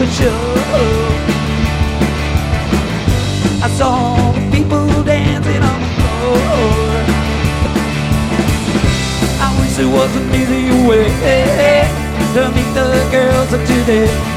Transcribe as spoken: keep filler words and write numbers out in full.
show. I saw the people dancing on the floor. I wish there was an easier way to meet the girls of today.